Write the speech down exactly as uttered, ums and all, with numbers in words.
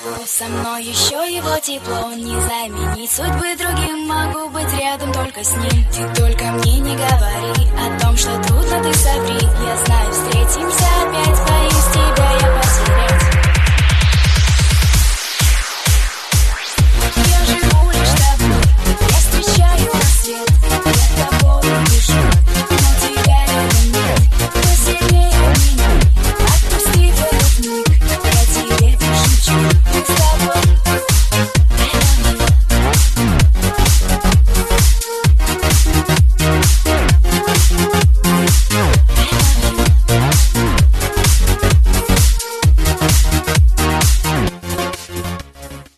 могу со мной еще его тепло не заменить. Судьбы другим могу быть рядом только с ним. Ты только мне не говори о том, что трудно, ты соври. Я знаю, встреч